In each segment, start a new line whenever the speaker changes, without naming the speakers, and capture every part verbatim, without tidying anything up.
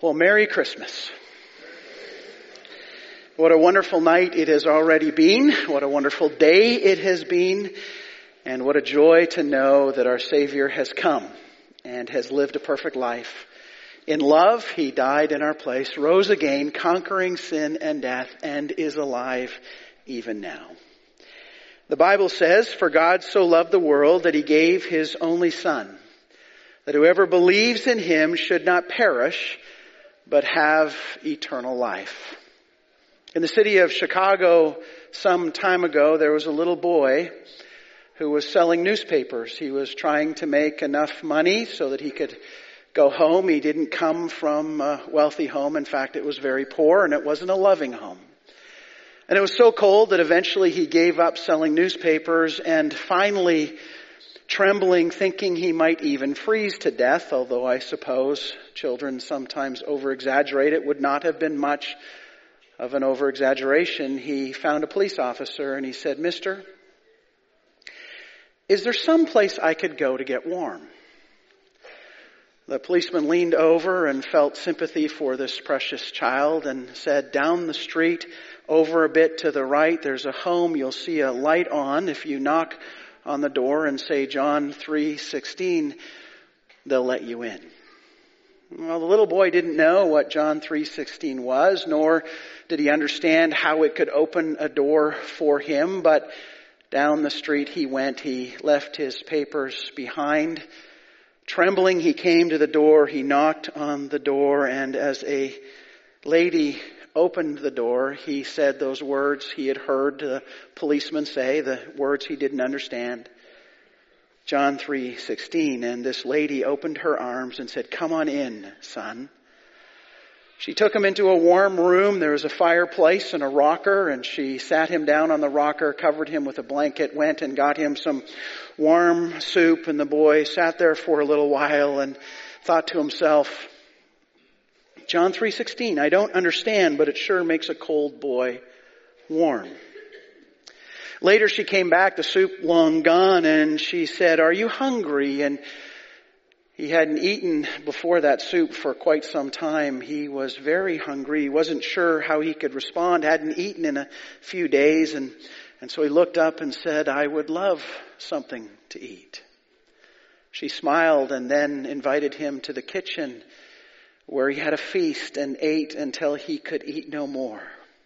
Well, Merry Christmas. What a wonderful night it has already been. What a wonderful day it has been. And what a joy to know that our Savior has come and has lived a perfect life. In love, He died in our place, rose again, conquering sin and death, and is alive even now. The Bible says, "For God so loved the world that He gave His only Son, that whoever believes in Him should not perish, but have eternal life." In the city of Chicago some time ago, there was a little boy who was selling newspapers. He was trying to make enough money so that he could go home. He didn't come from a wealthy home. In fact, it was very poor, and it wasn't a loving home. And it was so cold that eventually he gave up selling newspapers, and finally, trembling, thinking he might even freeze to death, although I suppose children sometimes over-exaggerate, it would not have been much of an over-exaggeration. He found a police officer and he said, "Mister, is there some place I could go to get warm?" The policeman leaned over and felt sympathy for this precious child and said, "Down the street, over a bit to the right, there's a home. You'll see a light on. If you knock on the door and say John three sixteen, they'll let you in." Well, the little boy didn't know what John three sixteen was, nor did he understand how it could open a door for him, but down the street he went. He left his papers behind. Trembling, he came to the door. He knocked on the door, and as a lady opened the door, he said those words he had heard the policeman say, the words he didn't understand. John three sixteen, and this lady opened her arms and said, "Come on in, son." She took him into a warm room. There was a fireplace and a rocker, and she sat him down on the rocker, covered him with a blanket, went and got him some warm soup, and the boy sat there for a little while and thought to himself, John three sixteen, I don't understand, but it sure makes a cold boy warm. Later she came back, the soup long gone, and she said, "Are you hungry?" And he hadn't eaten before that soup for quite some time. He was very hungry. He wasn't sure how he could respond, hadn't eaten in a few days, and, and so he looked up and said, "I would love something to eat." She smiled and then invited him to the kitchen, where he had a feast and ate until he could eat no more.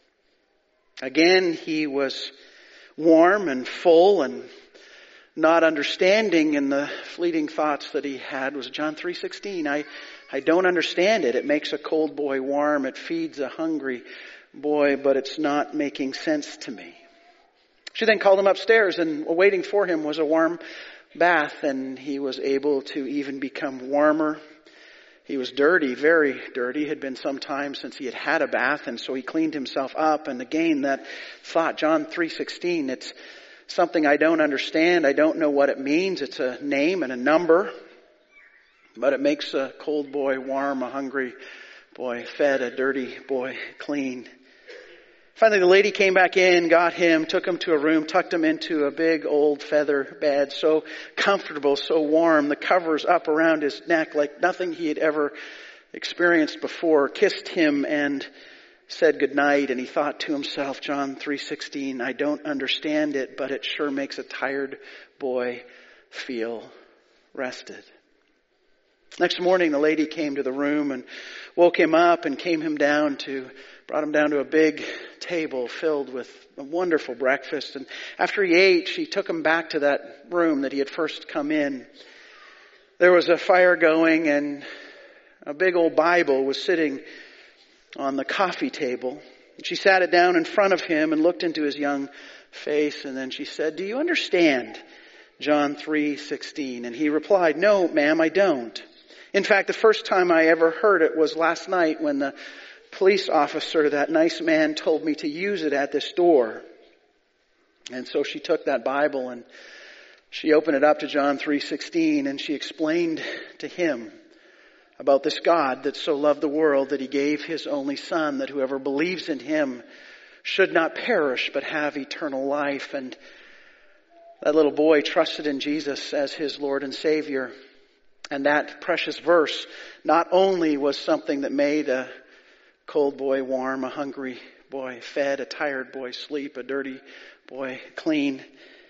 Again, he was warm and full and not understanding, and the fleeting thoughts that he had was John three sixteen. I, I don't understand it. It makes a cold boy warm. It feeds a hungry boy, but it's not making sense to me. She then called him upstairs, and waiting for him was a warm bath, and he was able to even become warmer. He was dirty, very dirty. It had been some time since he had had a bath, and so he cleaned himself up. And again, that thought, John three sixteen, it's something I don't understand. I don't know what it means. It's a name and a number, but it makes a cold boy warm, a hungry boy fed, a dirty boy clean. Finally, the lady came back in, got him, took him to a room, tucked him into a big old feather bed, so comfortable, so warm, the covers up around his neck like nothing he had ever experienced before, kissed him and said goodnight. And he thought to himself, John three sixteen, I don't understand it, but it sure makes a tired boy feel rested. Next morning, the lady came to the room and woke him up and came him down to, brought him down to a big table filled with a wonderful breakfast. And after he ate, she took him back to that room that he had first come in. There was a fire going, and a big old Bible was sitting on the coffee table. And she sat it down in front of him and looked into his young face, and then she said, "Do you understand John three sixteen? And he replied, "No, ma'am, I don't. In fact, the first time I ever heard it was last night when the police officer, that nice man, told me to use it at this door." And so she took that Bible and she opened it up to John three sixteen, and she explained to him about this God that so loved the world that He gave His only Son, that whoever believes in Him should not perish but have eternal life. And that little boy trusted in Jesus as his Lord and Savior. And that precious verse not only was something that made a cold boy warm, a hungry boy fed, a tired boy sleep, a dirty boy clean,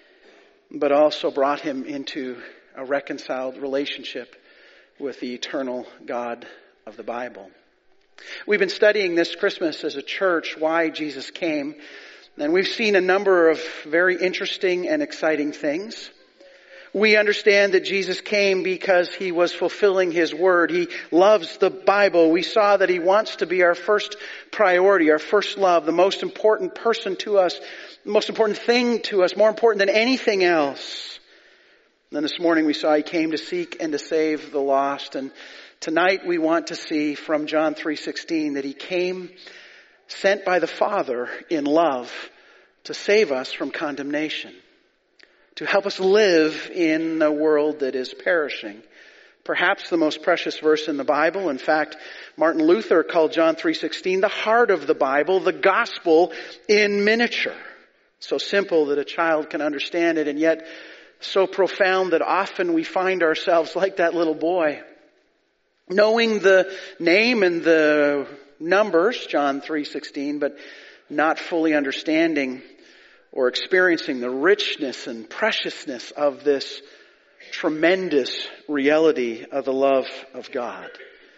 but also brought him into a reconciled relationship with the eternal God of the Bible. We've been studying this Christmas as a church why Jesus came, and we've seen a number of very interesting and exciting things. We understand that Jesus came because He was fulfilling His word. He loves the Bible. We saw that He wants to be our first priority, our first love, the most important person to us, the most important thing to us, more important than anything else. And then this morning we saw He came to seek and to save the lost. And tonight we want to see from John three sixteen that He came sent by the Father in love to save us from condemnation, to help us live in a world that is perishing. Perhaps the most precious verse in the Bible. In fact, Martin Luther called John three sixteen the heart of the Bible, the gospel in miniature. So simple that a child can understand it, and yet so profound that often we find ourselves like that little boy, knowing the name and the numbers, John three sixteen, but not fully understanding or experiencing the richness and preciousness of this tremendous reality of the love of God.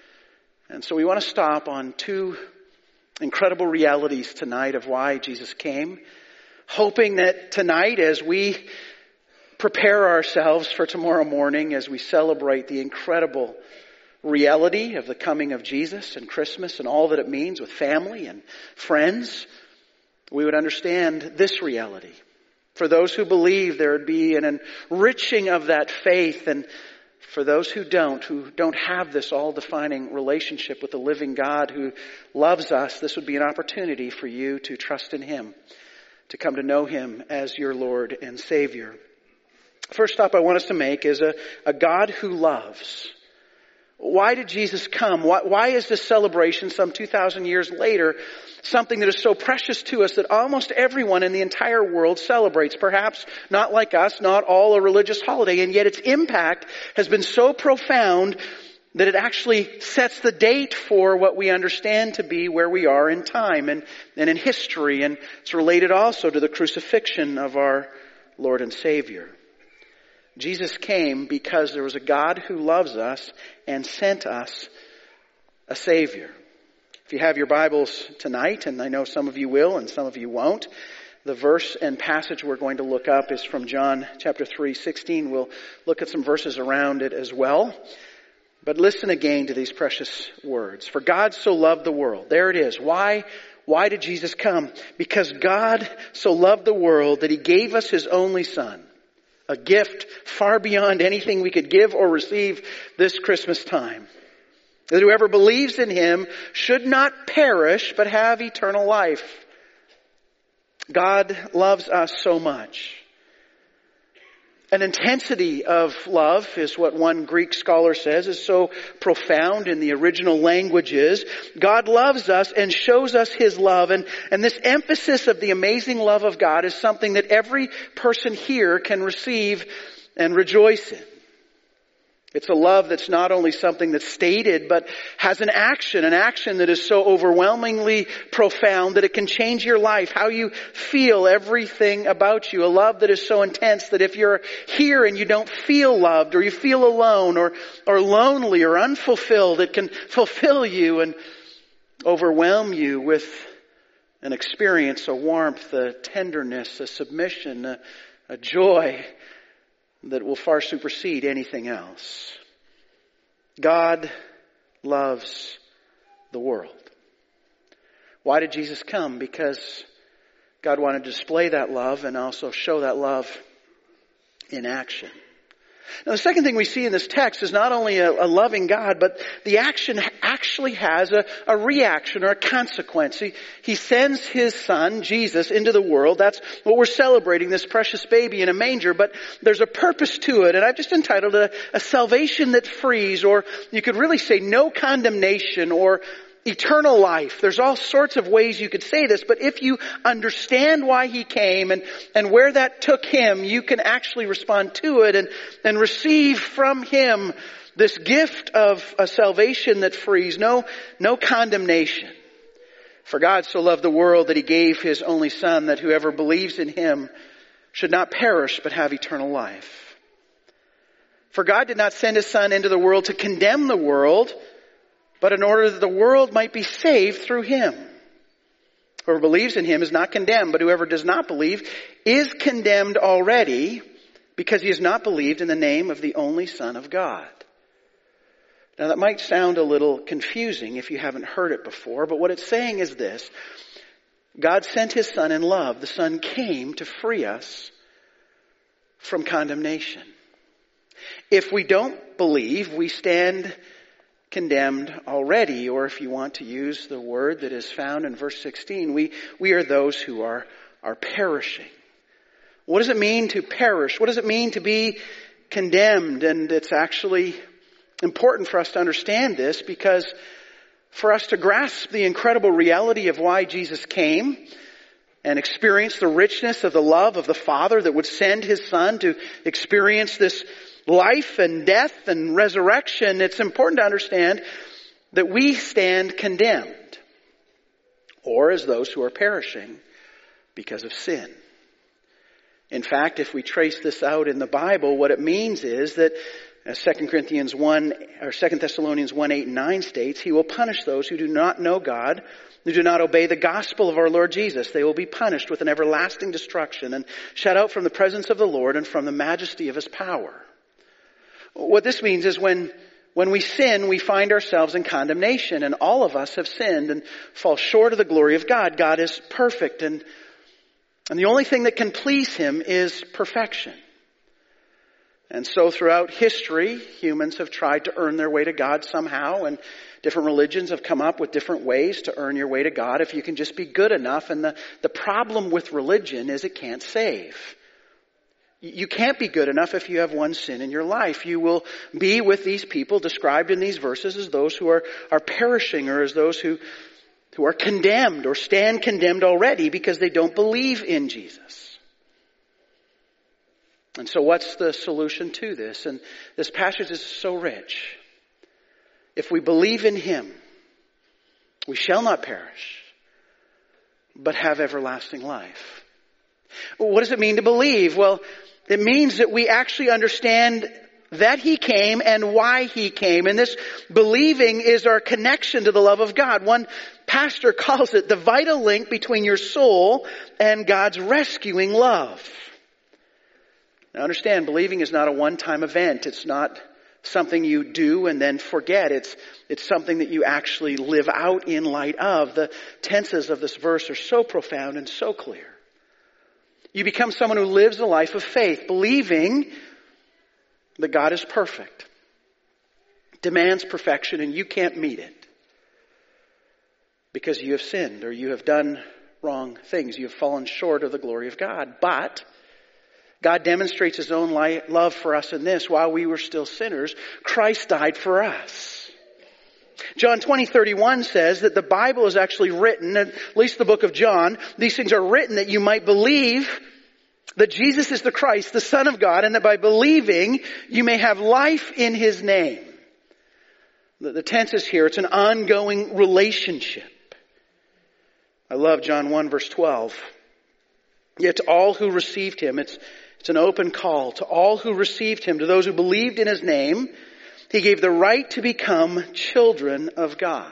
And so we want to stop on two incredible realities tonight of why Jesus came, hoping that tonight as we prepare ourselves for tomorrow morning, as we celebrate the incredible reality of the coming of Jesus and Christmas and all that it means with family and friends, we would understand this reality. For those who believe, there would be an enriching of that faith. And for those who don't, who don't have this all-defining relationship with the living God who loves us, this would be an opportunity for you to trust in Him, to come to know Him as your Lord and Savior. First stop I want us to make is a, a God who loves. Why did Jesus come? Why, why is this celebration some two thousand years later something that is so precious to us that almost everyone in the entire world celebrates? Perhaps not like us, not all a religious holiday, and yet its impact has been so profound that it actually sets the date for what we understand to be where we are in time and, and in history. And it's related also to the crucifixion of our Lord and Savior. Jesus came because there was a God who loves us and sent us a Savior. If you have your Bibles tonight, and I know some of you will and some of you won't, the verse and passage we're going to look up is from John chapter three sixteen. We'll look at some verses around it as well. But listen again to these precious words. For God so loved the world. There it is. Why? Why did Jesus come? Because God so loved the world that He gave us His only Son. A gift far beyond anything we could give or receive this Christmas time. That whoever believes in Him should not perish, but have eternal life. God loves us so much. An intensity of love is what one Greek scholar says is so profound in the original languages. God loves us and shows us His love. And, and this emphasis of the amazing love of God is something that every person here can receive and rejoice in. It's a love that's not only something that's stated, but has an action, an action that is so overwhelmingly profound that it can change your life, how you feel, everything about you. A love that is so intense that if you're here and you don't feel loved, or you feel alone, or, or lonely, or unfulfilled, it can fulfill you and overwhelm you with an experience, a warmth, a tenderness, a submission, a, a joy that will far supersede anything else. God loves the world. Why did Jesus come? Because God wanted to display that love and also show that love in action. Now, the second thing we see in this text is not only a, a loving God, but the action actually has a, a reaction or a consequence. He, he sends His Son, Jesus, into the world. That's what we're celebrating, this precious baby in a manger. But there's a purpose to it. And I've just entitled it a, a salvation that frees, or you could really say no condemnation, or eternal life. There's all sorts of ways you could say this, but if you understand why He came and, and where that took Him, you can actually respond to it and, and receive from Him This gift of a salvation that frees, no, no condemnation. For God so loved the world that he gave his only Son, that whoever believes in him should not perish but have eternal life. For God did not send his Son into the world to condemn the world, but in order that the world might be saved through him. Whoever believes in him is not condemned, but whoever does not believe is condemned already, because he has not believed in the name of the only Son of God. Now that might sound a little confusing if you haven't heard it before, but what it's saying is this. God sent his Son in love. The Son came to free us from condemnation. If we don't believe, we stand condemned already, or if you want to use the word that is found in verse sixteen, we, we are those who are, are perishing. What does it mean to perish? What does it mean to be condemned? And it's actually important for us to understand this, because for us to grasp the incredible reality of why Jesus came and experience the richness of the love of the Father that would send his Son to experience this life and death and resurrection, it's important to understand that we stand condemned, or as those who are perishing because of sin. In fact, if we trace this out in the Bible, what it means is that, as Second Corinthians one, or Second Thessalonians one, eight and nine states, he will punish those who do not know God, who do not obey the gospel of our Lord Jesus. They will be punished with an everlasting destruction and shut out from the presence of the Lord and from the majesty of his power. What this means is when, when we sin, we find ourselves in condemnation, and all of us have sinned and fall short of the glory of God. God is perfect, and, and the only thing that can please him is perfection. And so throughout history, humans have tried to earn their way to God somehow, and different religions have come up with different ways to earn your way to God if you can just be good enough. And the, the problem with religion is it can't save. You can't be good enough if you have one sin in your life. You will be with these people described in these verses as those who are, are perishing, or as those who, who are condemned or stand condemned already because they don't believe in Jesus. And so what's the solution to this? And this passage is so rich. If we believe in him, we shall not perish, but have everlasting life. What does it mean to believe? Well, it means that we actually understand that he came and why he came. And this believing is our connection to the love of God. One pastor calls it the vital link between your soul and God's rescuing love. Now understand, believing is not a one-time event. It's not something you do and then forget. It's, it's something that you actually live out in light of. The tenses of this verse are so profound and so clear. You become someone who lives a life of faith, believing that God is perfect, demands perfection, and you can't meet it because you have sinned or you have done wrong things. You have fallen short of the glory of God. But God demonstrates his own light, love for us in this: while we were still sinners, Christ died for us. John twenty, thirty-one says that the Bible is actually written, at least the book of John, these things are written that you might believe that Jesus is the Christ, the Son of God, and that by believing you may have life in his name. The, the tense is here, it's an ongoing relationship. I love John one verse twelve. Yet to all who received him, it's, it's an open call. To all who received him, to those who believed in his name, he gave the right to become children of God.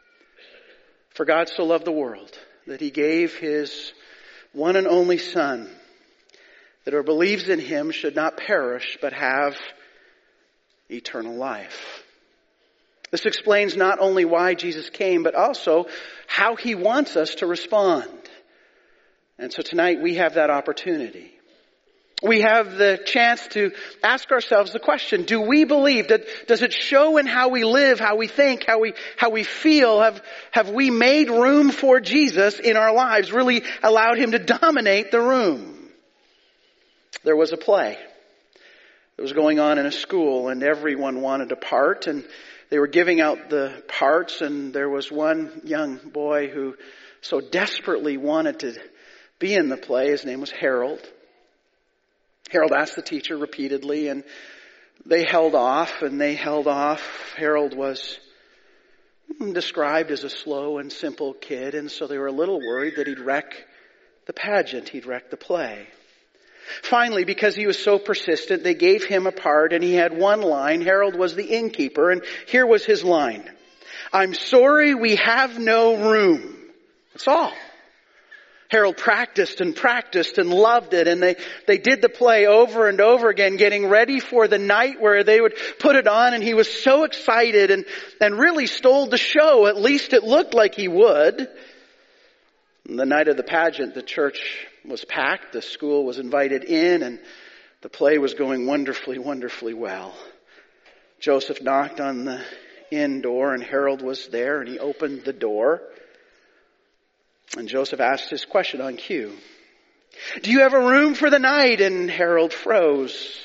For God so loved the world that he gave his one and only Son, that whoever believes in him should not perish but have eternal life. This explains not only why Jesus came, but also how he wants us to respond. And so tonight we have that opportunity. We have the chance to ask ourselves the question, do we believe? That, does it show in how we live, how we think, how we, how we feel? Have, have we made room for Jesus in our lives, really allowed him to dominate the room? There was a play that was going on in a school, and everyone wanted a part, and they were giving out the parts, and there was one young boy who so desperately wanted to be in the play. His name was Harold. Harold asked the teacher repeatedly, and They held off and they held off. Harold was described as a slow and simple kid, and so they were a little worried that he'd wreck the pageant, he'd wreck the play. Finally, because he was so persistent, they gave him a part, and he had one line. Harold was the innkeeper, and here was his line. I'm sorry, we have no room. That's all. Harold practiced and practiced and loved it, and they, they did the play over and over again, getting ready for the night where they would put it on, and he was so excited and, and really stole the show. At least it looked like he would. The night of the pageant, the church was packed, the school was invited in, and the play was going wonderfully, wonderfully well. Joseph knocked on the inn door, and Harold was there, and he opened the door. And Joseph asked his question on cue. Do you have a room for the night? And Harold froze.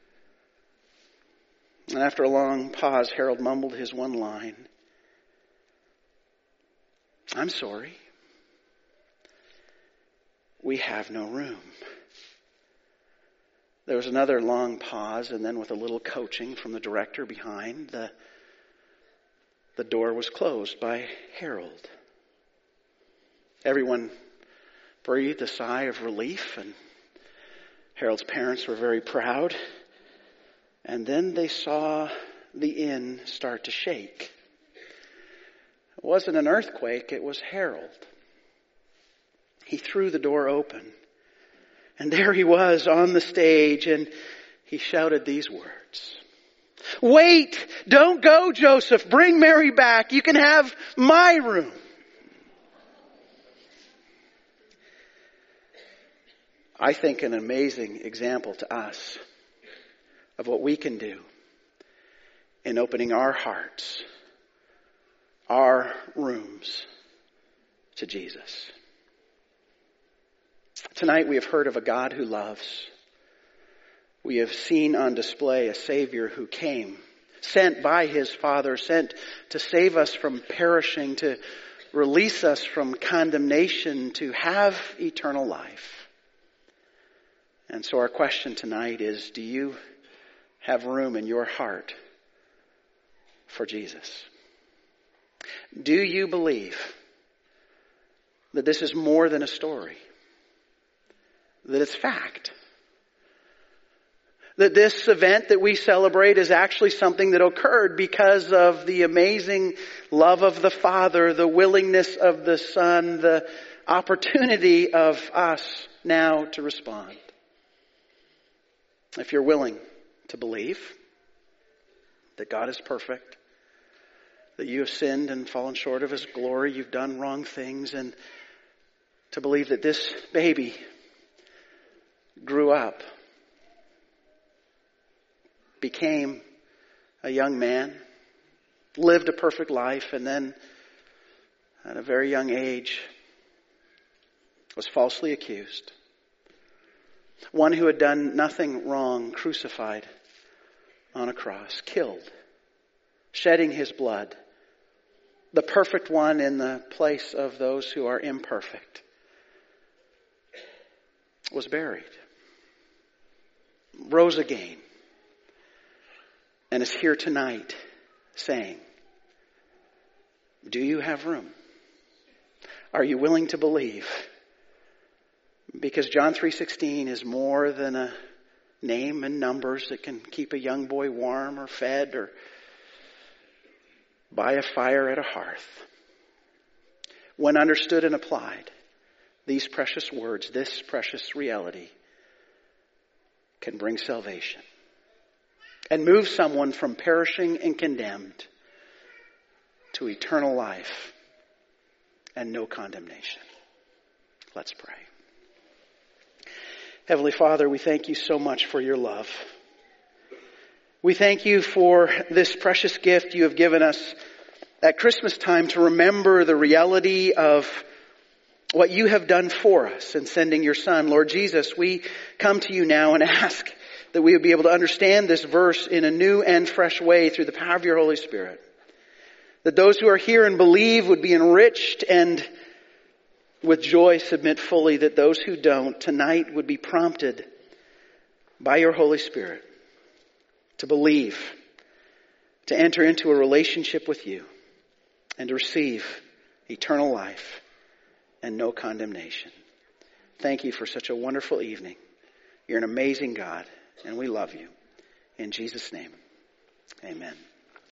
And after a long pause, Harold mumbled his one line. I'm sorry. We have no room. There was another long pause, and then with a little coaching from the director behind, the, the door was closed by Harold. Everyone breathed a sigh of relief, and Harold's parents were very proud. And then they saw the inn start to shake. It wasn't an earthquake, it was Harold. He threw the door open, and there he was on the stage, and he shouted these words. Wait! Don't go, Joseph! Bring Mary back! You can have my room! I think an amazing example to us of what we can do in opening our hearts, our rooms to Jesus. Tonight we have heard of a God who loves. We have seen on display a Savior who came, sent by His Father, sent to save us from perishing, to release us from condemnation, to have eternal life. And so our question tonight is, do you have room in your heart for Jesus? Do you believe that this is more than a story? That it's fact? That this event that we celebrate is actually something that occurred because of the amazing love of the Father, the willingness of the Son, the opportunity of us now to respond. If you're willing to believe that God is perfect, that you have sinned and fallen short of His glory, you've done wrong things, and to believe that this baby grew up, became a young man, lived a perfect life, and then at a very young age was falsely accused. One who had done nothing wrong, crucified on a cross, killed, shedding his blood, the perfect one in the place of those who are imperfect, was buried, rose again, and is here tonight saying, do you have room? Are you willing to believe? Because John three sixteen is more than a name and numbers that can keep a young boy warm or fed or by a fire at a hearth. When understood and applied, these precious words, this precious reality can bring salvation and move someone from perishing and condemned to eternal life and no condemnation. Let's pray. Heavenly Father, we thank you so much for your love. We thank you for this precious gift you have given us at Christmas time to remember the reality of what you have done for us in sending your Son. Lord Jesus, we come to you now and ask that we would be able to understand this verse in a new and fresh way through the power of your Holy Spirit. That those who are here and believe would be enriched and with joy submit fully, that those who don't tonight would be prompted by your Holy Spirit to believe, to enter into a relationship with you, and to receive eternal life and no condemnation. Thank you for such a wonderful evening. You're an amazing God, and we love you. In Jesus' name, amen.